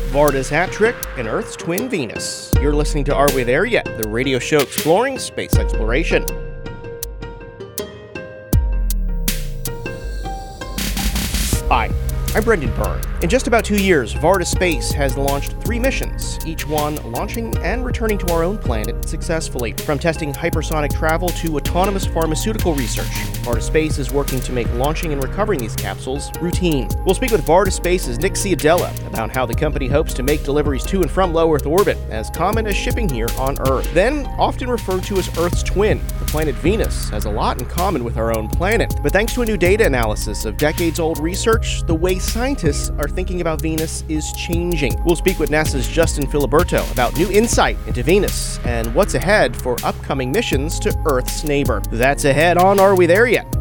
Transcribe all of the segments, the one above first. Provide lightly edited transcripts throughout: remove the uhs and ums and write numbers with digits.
Varda's hat trick and Earth's twin Venus. You're listening to Are We There Yet?, the radio show exploring space exploration. Hi, I'm Brendan Byrne. In just about 2 years, Varda Space has launched 3 missions, each one launching and returning to our own planet successfully. From testing hypersonic travel to autonomous pharmaceutical research, Varda Space is working to make launching and recovering these capsules routine. We'll speak with Varda Space's Nick Ciadella about how the company hopes to make deliveries to and from low Earth orbit as common as shipping here on Earth. Then, often referred to as Earth's twin, the planet Venus has a lot in common with our own planet. But thanks to a new data analysis of decades-old research, the way scientists are thinking about Venus is changing. We'll speak with NASA's Justin Filiberto about new insight into Venus and what's ahead for upcoming missions to Earth's neighbor. That's ahead on Are We There Yet?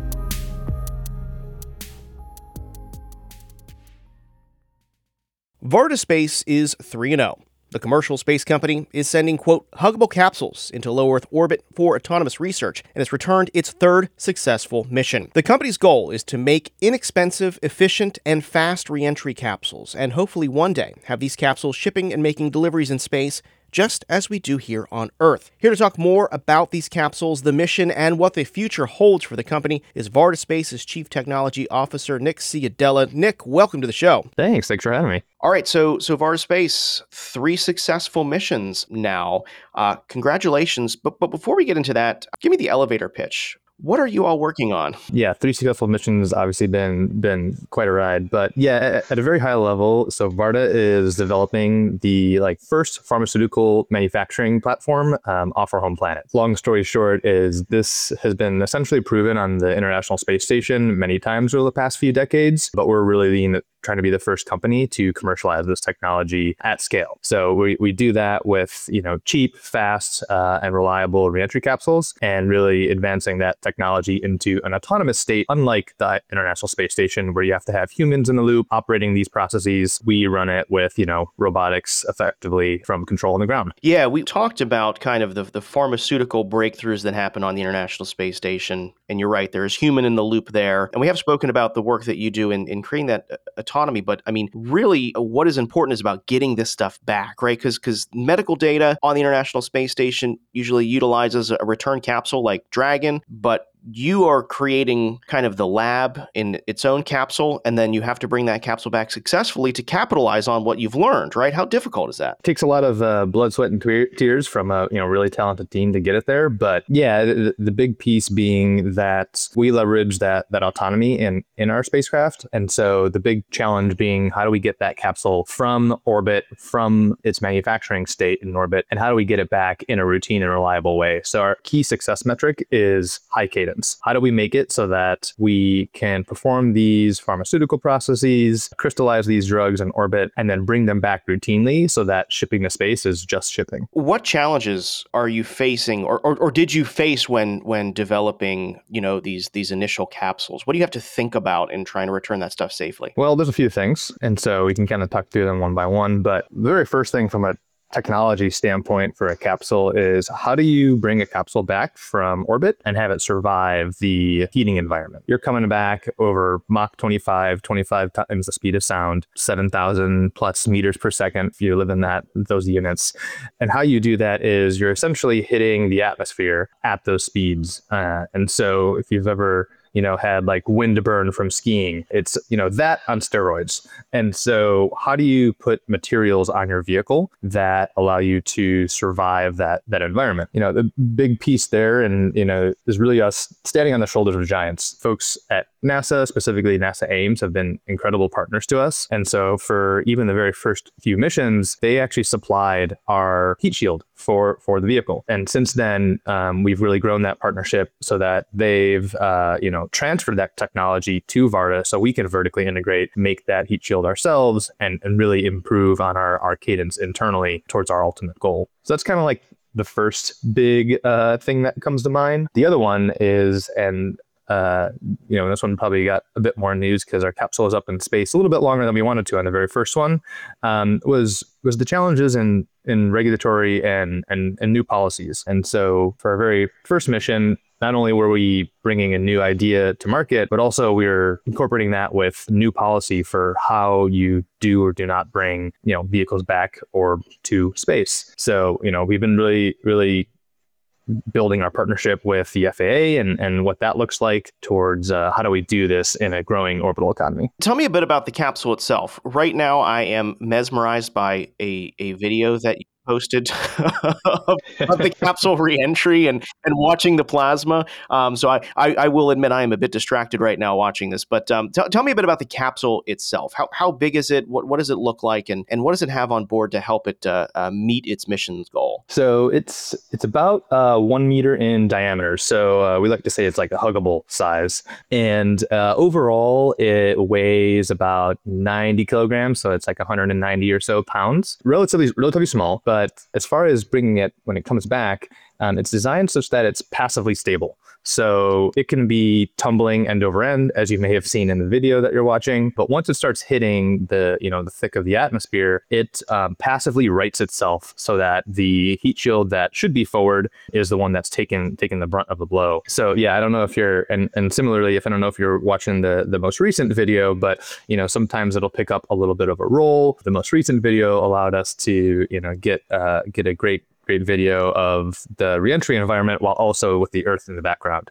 Varda Space is 3-0. The commercial space company is sending, quote, huggable capsules into low Earth orbit for autonomous research and has returned its 3rd successful mission. The company's goal is to make inexpensive, efficient, and fast re-entry capsules, and hopefully one day have these capsules shipping and making deliveries in space just as we do here on Earth. Here to talk more about these capsules, the mission, and what the future holds for the company is Varda Space's Chief Technology Officer, Nick Ciadella. Nick, welcome to the show. Thanks for having me. All right, so Varda Space, 3 successful missions now. Congratulations. But before we get into that, give me the elevator pitch. What are you all working on? Yeah, 3 successful missions, obviously been quite a ride. But yeah, at a very high level, so Varda is developing the first pharmaceutical manufacturing platform off our home planet. Long story short is this has been essentially proven on the International Space Station many times over the past few decades, but we're really trying to be the first company to commercialize this technology at scale. So we do that with cheap, fast, and reliable reentry capsules, and really advancing that technology into an autonomous state, unlike the International Space Station, where you have to have humans in the loop operating these processes. We run it with robotics effectively from control on the ground. Yeah, we talked about kind of the pharmaceutical breakthroughs that happen on the International Space Station, and you're right, there is human in the loop there. And we have spoken about the work that you do in creating that autonomy, but I mean, really, what is important is about getting this stuff back, right? Because medical data on the International Space Station usually utilizes a return capsule like Dragon, but you are creating kind of the lab in its own capsule, and then you have to bring that capsule back successfully to capitalize on what you've learned, right? How difficult is that? It takes a lot of blood, sweat, and tears from a really talented team to get it there. But yeah, the big piece being that we leverage that autonomy in our spacecraft. And so the big challenge being, how do we get that capsule from orbit, from its manufacturing state in orbit, and how do we get it back in a routine and reliable way? So our key success metric is high cadence. How do we make it so that we can perform these pharmaceutical processes, crystallize these drugs in orbit, and then bring them back routinely so that shipping to space is just shipping? What challenges are you facing or did you face when developing, these initial capsules? What do you have to think about in trying to return that stuff safely? Well, there's a few things, and so we can kind of talk through them one by one. But the very first thing from a technology standpoint for a capsule is, how do you bring a capsule back from orbit and have it survive the heating environment? You're coming back over Mach 25 times the speed of sound, 7,000 plus meters per second if you live in those units. And how you do that is you're essentially hitting the atmosphere at those speeds. And so if you've ever had wind burn from skiing, it's, that on steroids. And so how do you put materials on your vehicle that allow you to survive that environment? The big piece there and, is really us standing on the shoulders of giants. Folks at NASA, specifically NASA Ames, have been incredible partners to us. And so for even the very first few missions, they actually supplied our heat shield for the vehicle. And since then, we've really grown that partnership so that they've, transferred that technology to Varda so we can vertically integrate, make that heat shield ourselves, and really improve on our cadence internally towards our ultimate goal. So that's kind of the first big thing that comes to mind. The other one is, and this one probably got a bit more news because our capsule is up in space a little bit longer than we wanted to on the very first one, was the challenges in regulatory and new policies. And so for our very first mission, not only were we bringing a new idea to market, but also we're incorporating that with new policy for how you do or do not bring, vehicles back or to space. So, we've been really building our partnership with the FAA and what that looks like towards how do we do this in a growing orbital economy. Tell me a bit about the capsule itself. Right now, I am mesmerized by a video that you posted of the capsule reentry and watching the plasma. So I will admit I am a bit distracted right now watching this. But tell me a bit about the capsule itself. How big is it? What does it look like? And what does it have on board to help it meet its mission's goal? So it's about 1 meter in diameter. So we like to say it's like a huggable size. And overall, it weighs about 90 kilograms. So it's like 190 or so pounds. Relatively small. But as far as bringing it when it comes back, it's designed such that it's passively stable. So it can be tumbling end over end, as you may have seen in the video that you're watching. But once it starts hitting the thick of the atmosphere, it passively rights itself so that the heat shield that should be forward is the one that's taking the brunt of the blow. So yeah, I don't know if you're, and similarly, I don't know if you're watching the most recent video, but sometimes it'll pick up a little bit of a roll. The most recent video allowed us to get a great video of the reentry environment while also with the Earth in the background.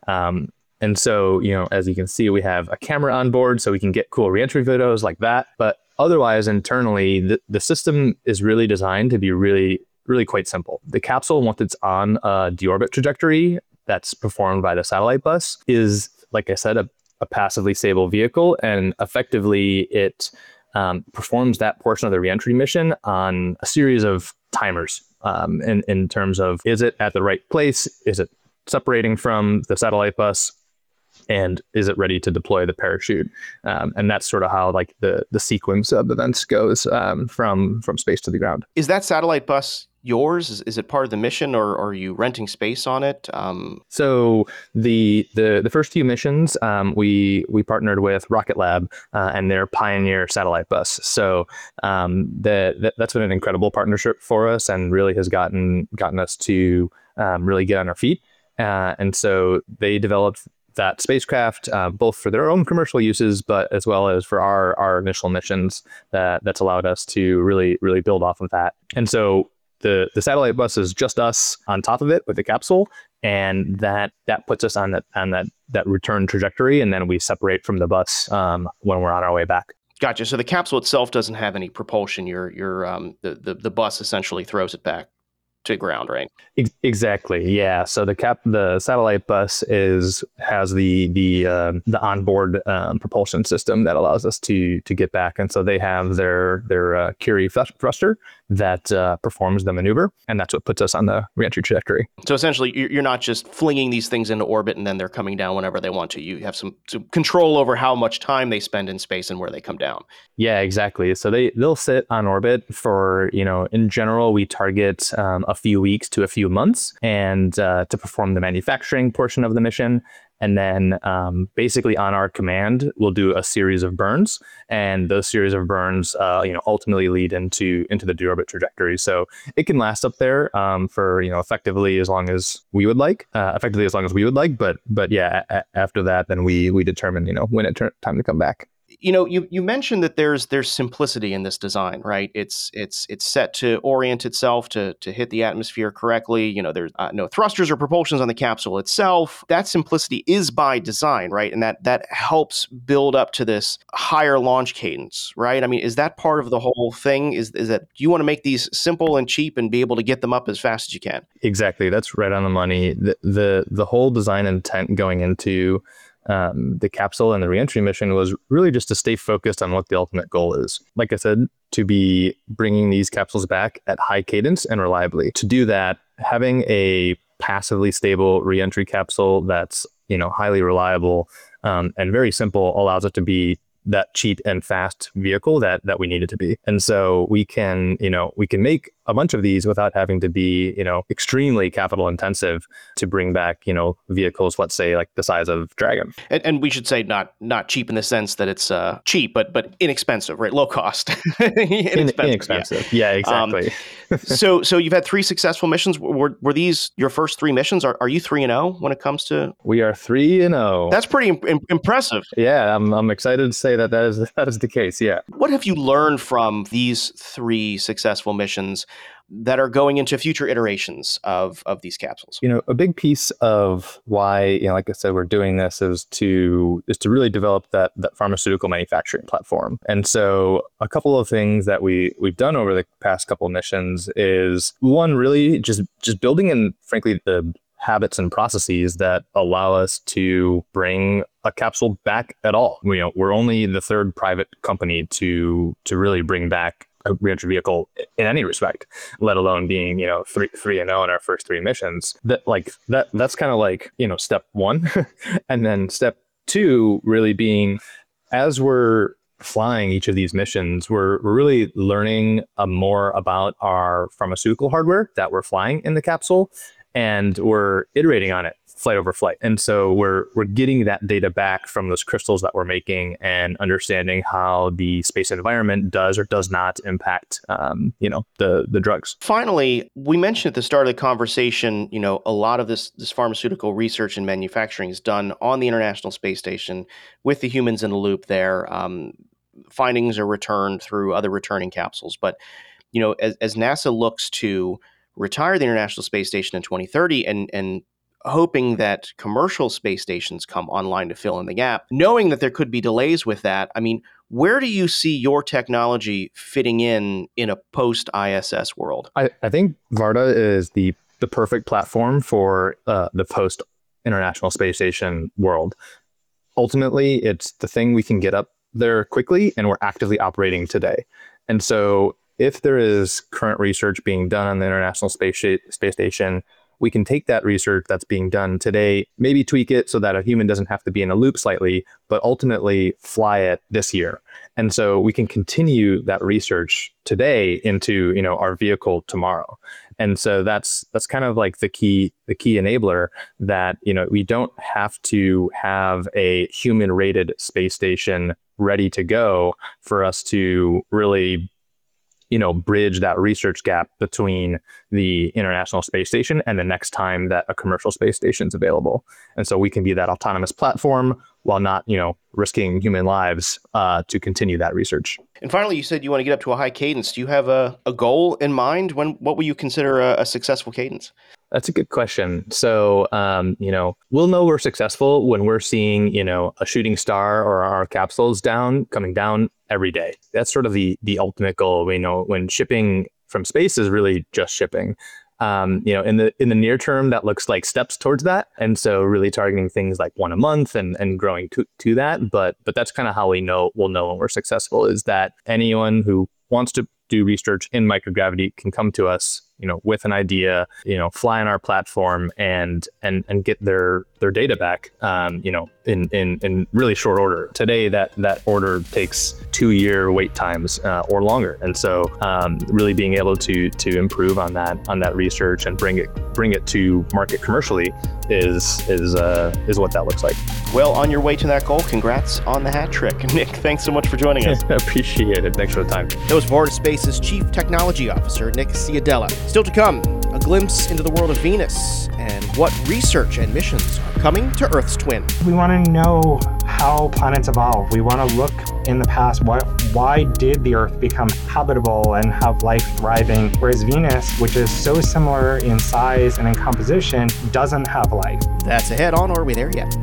And so, as you can see, we have a camera on board so we can get cool reentry videos like that. But otherwise, internally, the system is really designed to be really, really quite simple. The capsule, once it's on a deorbit trajectory that's performed by the satellite bus, is, like I said, a passively stable vehicle. And effectively, it performs that portion of the reentry mission on a series of timers. In terms of, is it at the right place? Is it separating from the satellite bus? And is it ready to deploy the parachute? And that's sort of how like the sequence of events goes from space to the ground. Is that satellite bus yours? Is it part of the mission, or are you renting space on it? So the first few missions, we partnered with Rocket Lab and their Pioneer satellite bus. So that's been an incredible partnership for us, and really has gotten us to really get on our feet. And so they developed that spacecraft, both for their own commercial uses, but as well as for our initial missions. That's allowed us to really build off of that. And so the satellite bus is just us on top of it with the capsule, and that puts us on that return trajectory, and then we separate from the bus when we're on our way back. Gotcha. So the capsule itself doesn't have any propulsion. The bus essentially throws it back to ground, right? Exactly. Yeah. So the satellite bus has the onboard propulsion system that allows us to get back, and so they have their Curie thruster that performs the maneuver, and that's what puts us on the reentry trajectory. So essentially, you're not just flinging these things into orbit and then they're coming down whenever they want to. You have some control over how much time they spend in space and where they come down. Yeah, exactly. So they'll sit on orbit for, in general, we target a few weeks to a few months, and to perform the manufacturing portion of the mission. And then basically on our command, we'll do a series of burns, and those series of burns, ultimately lead into the deorbit trajectory. So it can last up there for effectively as long as we would like. But yeah, after that, then we determine when it's time to come back. You mentioned that there's simplicity in this design, right? It's set to orient itself to hit the atmosphere correctly. There's no thrusters or propulsions on the capsule itself. That simplicity is by design, right? And that helps build up to this higher launch cadence, right? I mean, is that part of the whole thing? Is that you want to make these simple and cheap and be able to get them up as fast as you can? Exactly. That's right on the money. The whole design intent going into the capsule and the reentry mission was really just to stay focused on what the ultimate goal is. Like I said, to be bringing these capsules back at high cadence and reliably. To do that, having a passively stable reentry capsule that's highly reliable and very simple allows it to be that cheap and fast vehicle that we need it to be. And so we can make a bunch of these without having to be, extremely capital intensive to bring back, vehicles, let's say like the size of Dragon. And we should say not cheap in the sense that it's cheap, but inexpensive, right? Low cost. Inexpensive. Yeah, exactly. So you've had 3 successful missions. Were these your first 3 missions? Are you 3-0 when it comes to? We are 3-0. That's pretty impressive. Yeah, I'm excited to say that is the case. Yeah. What have you learned from these 3 successful missions that are going into future iterations of these capsules? A big piece of why, like I said, we're doing this is to really develop that pharmaceutical manufacturing platform. And so a couple of things that we've done over the past couple of missions is, one, really just building in, frankly, the habits and processes that allow us to bring a capsule back at all. We're only the 3rd private company to really bring back a reentry vehicle in any respect, let alone being 3-0 in our first 3 missions. That's kind of like step 1, and then step 2 really being, as we're flying each of these missions, we're really learning more about our pharmaceutical hardware that we're flying in the capsule, and we're iterating on it flight over flight. And so we're getting that data back from those crystals that we're making and understanding how the space environment does or does not impact, the drugs. Finally, we mentioned at the start of the conversation, a lot of this pharmaceutical research and manufacturing is done on the International Space Station with the humans in the loop there. Findings are returned through other returning capsules. But, as NASA looks to retire the International Space Station in 2030 and hoping that commercial space stations come online to fill in the gap, knowing that there could be delays with that, where do you see your technology fitting in a post-ISS world? I think Varda is the perfect platform for the post-International Space Station world. Ultimately, it's the thing we can get up there quickly, and we're actively operating today. And so if there is current research being done on the International Space Station, we can take that research that's being done today, maybe tweak it so that a human doesn't have to be in a loop slightly, but ultimately fly it this year. And so we can continue that research today into, our vehicle tomorrow. And so that's kind of like the key enabler that, we don't have to have a human rated space station ready to go for us to really bridge that research gap between the International Space Station and the next time that a commercial space station is available. And so we can be that autonomous platform while not, risking human lives to continue that research. And finally, you said you want to get up to a high cadence. Do you have a goal in mind? What will you consider a successful cadence? That's a good question. So, we'll know we're successful when we're seeing, a shooting star or our capsules coming down every day. That's sort of the ultimate goal. We know when shipping from space is really just shipping. In the near term, that looks like steps towards that. And so really targeting things like 1 a month and growing to that. But that's kind of how we'll know when we're successful, is that anyone who wants to do research in microgravity can come to us, with an idea, fly on our platform and get their data back, in really short order. Today, that order takes 2-year wait times or longer. And so really being able to improve on that research and bring it to market commercially is what that looks like. Well, on your way to that goal, congrats on the hat trick. Nick, thanks so much for joining us. Appreciate it. Thanks for the time. That was Varda Space's Chief Technology Officer, Nick Ciadella. Still to come, a glimpse into the world of Venus and what research and missions are coming to Earth's twin. We want to know how planets evolve. We want to look in the past. Why did the Earth become habitable and have life thriving, whereas Venus, which is so similar in size and in composition, doesn't have life? That's ahead on Are We There Yet?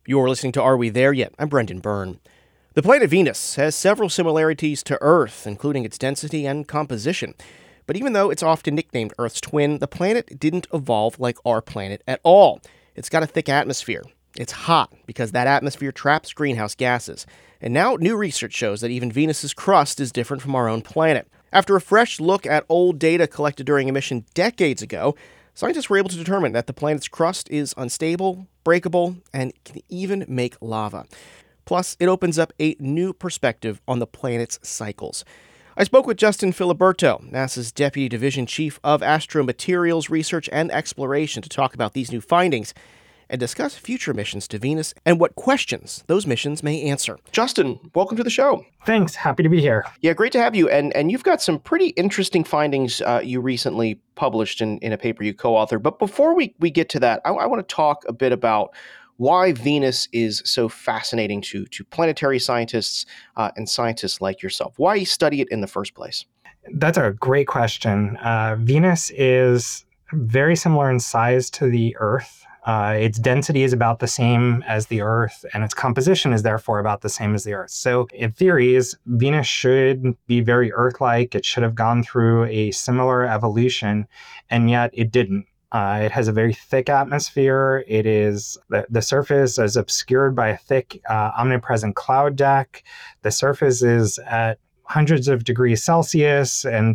You're listening to Are We There Yet? I'm Brendan Byrne. The planet Venus has several similarities to Earth, including its density and composition. But even though it's often nicknamed Earth's twin, the planet didn't evolve like our planet at all. It's got a thick atmosphere. It's hot because that atmosphere traps greenhouse gases. And now new research shows that even Venus's crust is different from our own planet. After a fresh look at old data collected during a mission decades ago, scientists were able to determine that the planet's crust is unstable, breakable, and can even make lava. Plus, it opens up a new perspective on the planet's cycles. I spoke with Justin Filiberto, NASA's Deputy Division Chief of Astromaterials Research and Exploration, to talk about these new findings and discuss future missions to Venus and what questions those missions may answer. Justin, welcome to the show. Thanks. Happy to be here. Yeah, great to have you. And you've got some pretty interesting findings you recently published in a paper you co-authored. But before we get to that, I want to talk a bit about why Venus is so fascinating to planetary scientists and scientists like yourself. Why you study it in the first place? That's a great question. Venus is very similar in size to the Earth. Its density is about the same as the Earth, and its composition is therefore about the same as the Earth. So in theories, Venus should be very Earth-like. It should have gone through a similar evolution, and yet it didn't. It has a very thick atmosphere. It is the surface is obscured by a thick, omnipresent cloud deck. The surface is at hundreds of degrees Celsius and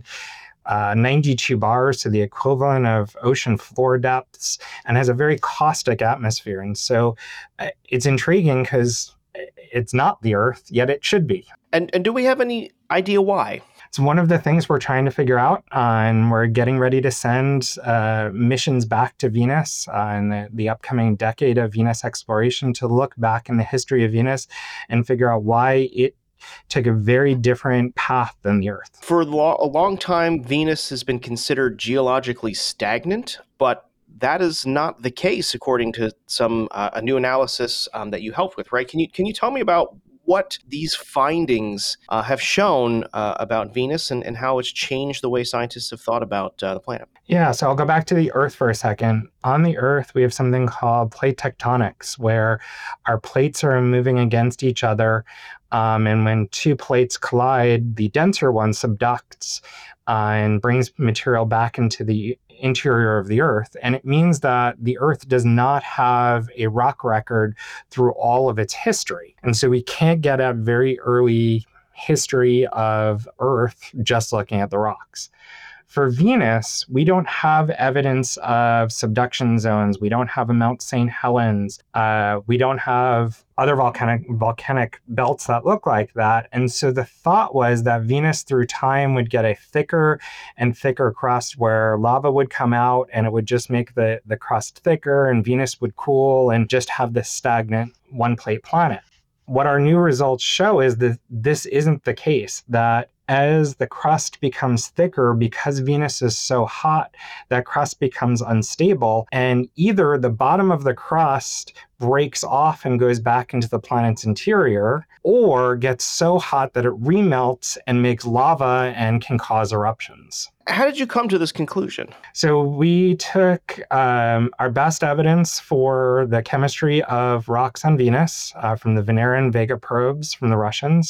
92 bars to the equivalent of ocean floor depths, and has a very caustic atmosphere. And so it's intriguing because it's not the Earth, yet it should be. And do we have any idea why? It's one of the things we're trying to figure out, and we're getting ready to send missions back to Venus in the upcoming decade of Venus exploration to look back in the history of Venus and figure out why it took a very different path than the Earth. For a long time, Venus has been considered geologically stagnant, but that is not the case according to some a new analysis that you helped with, right? Can you tell me about what these findings have shown about Venus and how it's changed the way scientists have thought about the planet? Yeah, so I'll go back to the Earth for a second. On the Earth, we have something called plate tectonics, where our plates are moving against each other. And when two plates collide, the denser one subducts and brings material back into the interior of the Earth. And it means that the Earth does not have a rock record through all of its history. And so we can't get a very early history of Earth just looking at the rocks. For Venus, we don't have evidence of subduction zones. We don't have a Mount St. Helens. We don't have other volcanic belts that look like that. And so the thought was that Venus through time would get a thicker and thicker crust where lava would come out and it would just make the crust thicker, and Venus would cool and just have this stagnant one-plate planet. What our new results show is that this isn't the case, that as the crust becomes thicker, because Venus is so hot, that crust becomes unstable, and either the bottom of the crust breaks off and goes back into the planet's interior, or gets so hot that it remelts and makes lava and can cause eruptions. How did you come to this conclusion? So we took our best evidence for the chemistry of rocks on Venus from the Venera and Vega probes from the Russians.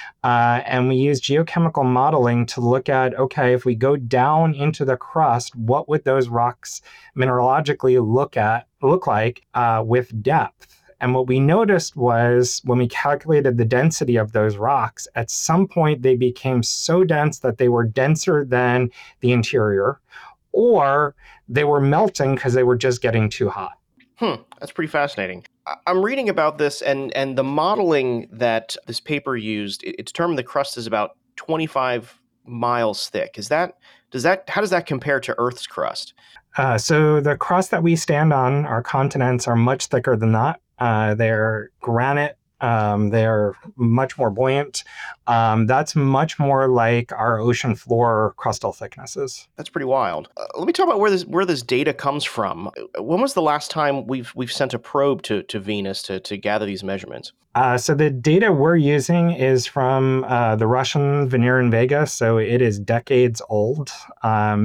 And we used geochemical modeling to look at, okay, if we go down into the crust, what would those rocks mineralogically look like with depth? And what we noticed was when we calculated the density of those rocks, at some point they became so dense that they were denser than the interior, or they were melting because they were just getting too hot. That's pretty fascinating. I'm reading about this, and the modeling that this paper used, it determined the crust is about 25 miles thick. How does that compare to Earth's crust? So the crust that we stand on, our continents, are much thicker than that. They're granite. They're much more buoyant. That's much more like our ocean floor crustal thicknesses. That's pretty wild. Let me talk about where this data comes from. When was the last time we've sent a probe to Venus to gather these measurements? So the data we're using is from the Russian Venera and Vega, so it is decades old.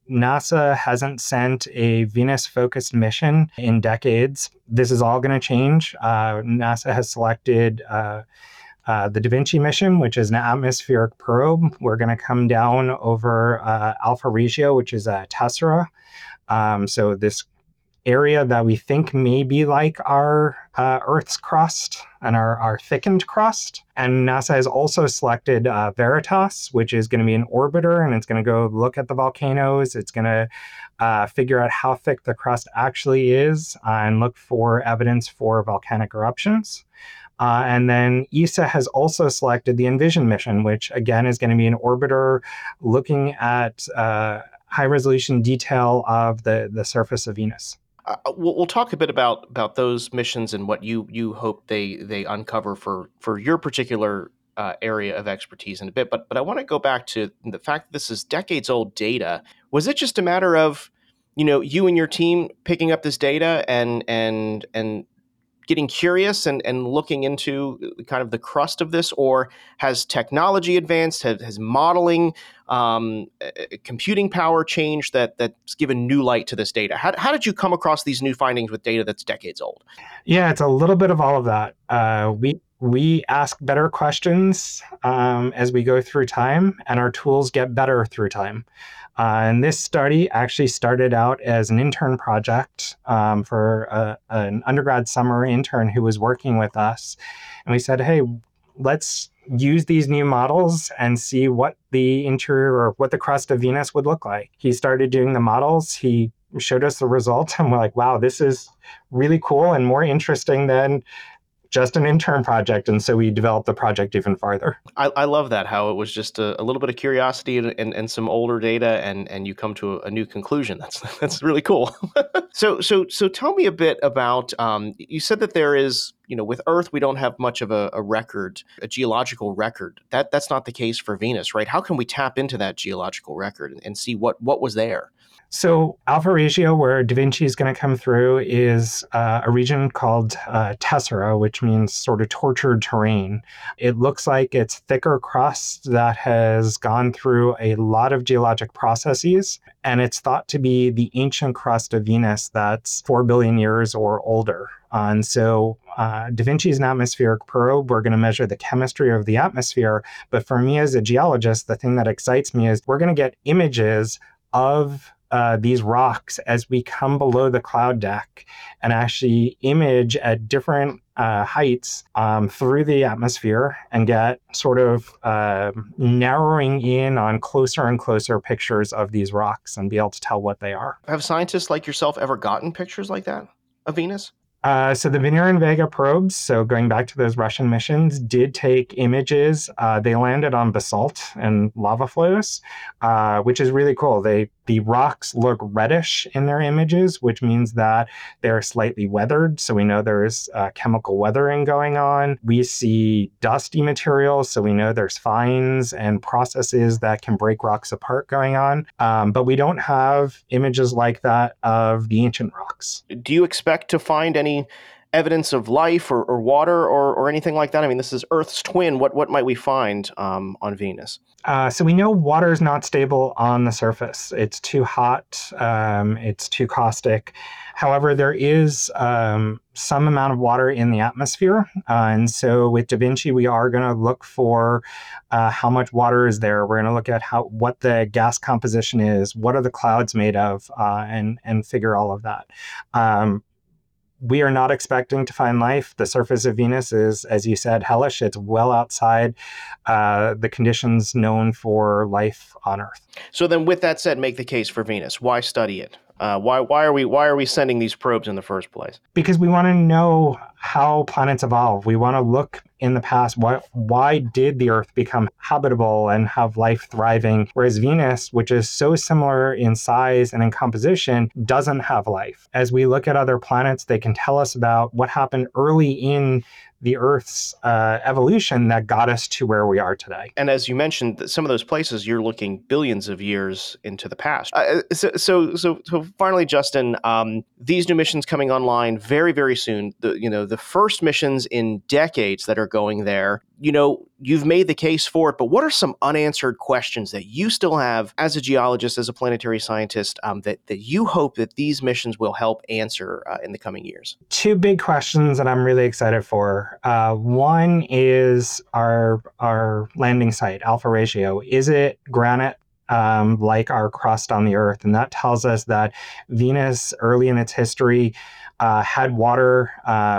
NASA hasn't sent a Venus-focused mission in decades. This is all going to change. NASA has selected the Da Vinci mission, which is an atmospheric probe. We're going to come down over Alpha Regio, which is a tessera. So this area that we think may be like our Earth's crust and our thickened crust. And NASA has also selected Veritas, which is going to be an orbiter, and it's going to go look at the volcanoes. It's going to figure out how thick the crust actually is and look for evidence for volcanic eruptions. And then ESA has also selected the Envision mission, which again is going to be an orbiter looking at high-resolution detail of the surface of Venus. We'll talk a bit about those missions and what you hope they uncover for your particular area of expertise in a bit. But I want to go back to the fact that this is decades old data. Was it just a matter of you and your team picking up this data and getting curious and looking into kind of the crust of this, or has technology advanced? Has modeling, computing power changed that's given new light to this data? How did you come across these new findings with data that's decades old? Yeah, it's a little bit of all of that. We ask better questions as we go through time, and our tools get better through time. And this study actually started out as an intern project for an undergrad summer intern who was working with us. And we said, hey, let's use these new models and see what the interior or what the crust of Venus would look like. He started doing the models. He showed us the results, and we're like, wow, this is really cool and more interesting than just an intern project. And so we developed the project even farther. I love that, how it was just a little bit of curiosity and some older data, and you come to a new conclusion. That's really cool. So tell me a bit about, you said that there is, with Earth, we don't have much of a record, a geological record. That's not the case for Venus, right? How can we tap into that geological record and see what was there? So Alpha Regio, where Da Vinci is going to come through, is a region called tessera, which means sort of tortured terrain. It looks like it's thicker crust that has gone through a lot of geologic processes, and it's thought to be the ancient crust of Venus that's 4 billion years or older. And so Da Vinci is an atmospheric probe. We're going to measure the chemistry of the atmosphere. But for me as a geologist, the thing that excites me is we're going to get images of these rocks as we come below the cloud deck and actually image at different heights through the atmosphere and get sort of narrowing in on closer and closer pictures of these rocks and be able to tell what they are. Have scientists like yourself ever gotten pictures like that of Venus? So the Venera and Vega probes, so going back to those Russian missions, did take images. They landed on basalt and lava flows, which is really cool. The rocks look reddish in their images, which means that they're slightly weathered. So we know there's chemical weathering going on. We see dusty material, so we know there's fines and processes that can break rocks apart going on. But we don't have images like that of the ancient rocks. Do you expect to find any evidence of life or water or anything like that? I mean, this is Earth's twin. What might we find on Venus? So we know water is not stable on the surface. It's too hot. It's too caustic. However, there is some amount of water in the atmosphere. And so with Da Vinci, we are going to look for how much water is there. We're going to look at what the gas composition is, what are the clouds made of, and figure all of that. We are not expecting to find life. The surface of Venus is, as you said, hellish. It's well outside the conditions known for life on Earth. So then with that said, make the case for Venus. Why study it? Why are we sending these probes in the first place? Because we want to know how planets evolve. We want to look in the past. Why did the Earth become habitable and have life thriving, whereas Venus, which is so similar in size and in composition, doesn't have life? As we look at other planets, they can tell us about what happened early in the Earth's evolution that got us to where we are today. And as you mentioned, some of those places, you're looking billions of years into the past. So finally, Justin, these new missions coming online very, very soon. The first missions in decades that are they're going there. You've made the case for it, but what are some unanswered questions that you still have as a geologist, as a planetary scientist, that you hope that these missions will help answer in the coming years? Two big questions that I'm really excited for. One is our landing site, Alpha Ratio. Is it granite? Like our crust on the Earth. And that tells us that Venus, early in its history, had water,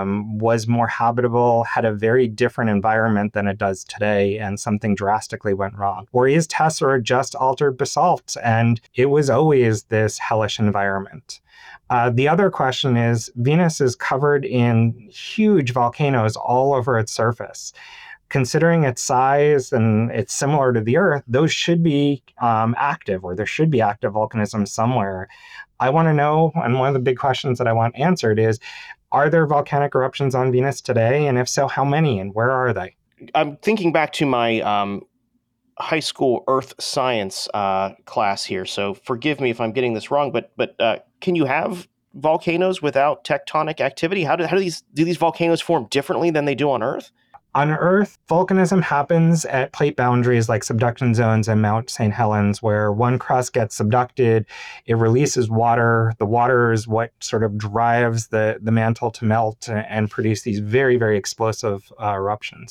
was more habitable, had a very different environment than it does today, and something drastically went wrong. Or is Tessera just altered basalt, and it was always this hellish environment? The other question is, Venus is covered in huge volcanoes all over its surface. Considering its size and it's similar to the Earth, those should be active, or there should be active volcanism somewhere. I want to know, and one of the big questions that I want answered is, are there volcanic eruptions on Venus today? And if so, how many, and where are they? I'm thinking back to my high school earth science class here, so forgive me if I'm getting this wrong, but can you have volcanoes without tectonic activity? How do these volcanoes form differently than they do on Earth? On Earth, volcanism happens at plate boundaries like subduction zones and Mount St. Helens, where one crust gets subducted, it releases water. The water is what sort of drives the mantle to melt and produce these very, very explosive eruptions.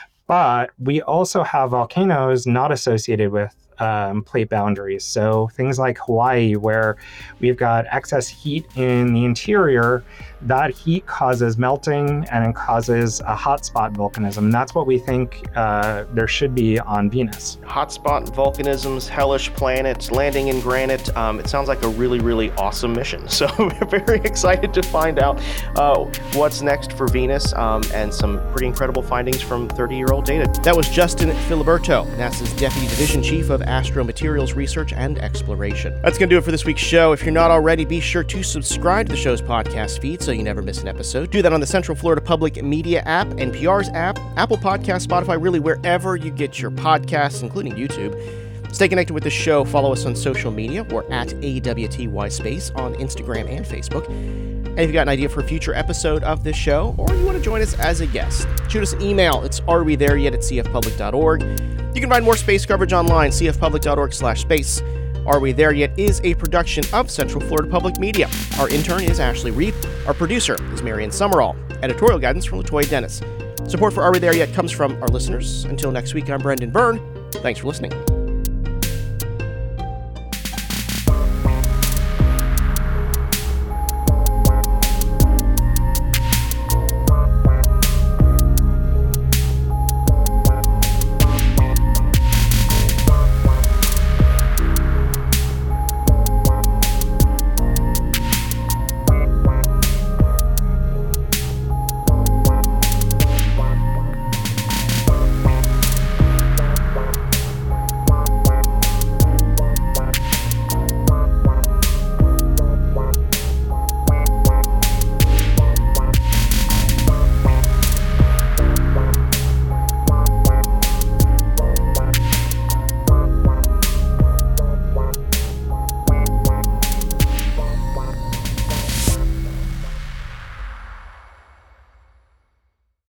But we also have volcanoes not associated with plate boundaries. So things like Hawaii, where we've got excess heat in the interior, that heat causes melting and it causes a hotspot volcanism. That's what we think there should be on Venus. Hotspot volcanisms, hellish planets, landing in granite. It sounds like a really, really awesome mission. So we're very excited to find out what's next for Venus and some pretty incredible findings from 30-year-old data. That was Justin Filiberto, NASA's Deputy Division Chief of Astromaterials Research and Exploration. That's going to do it for this week's show. If you're not already, be sure to subscribe to the show's podcast feed so you never miss an episode. Do that on the Central Florida Public Media app, NPR's app, Apple Podcasts, Spotify, really wherever you get your podcasts, including YouTube. Stay connected with the show. Follow us on social media. We're at AWTY Space on Instagram and Facebook. And if you've got an idea for a future episode of this show, or you want to join us as a guest, shoot us an email. It's arewethereyet@cfpublic.org. You can find more space coverage online, cfpublic.org/space. Are We There Yet is a production of Central Florida Public Media. Our intern is Ashley Reed. Our producer is Marian Summerall. Editorial guidance from LaToya Dennis. Support for Are We There Yet comes from our listeners. Until next week, I'm Brendan Byrne. Thanks for listening.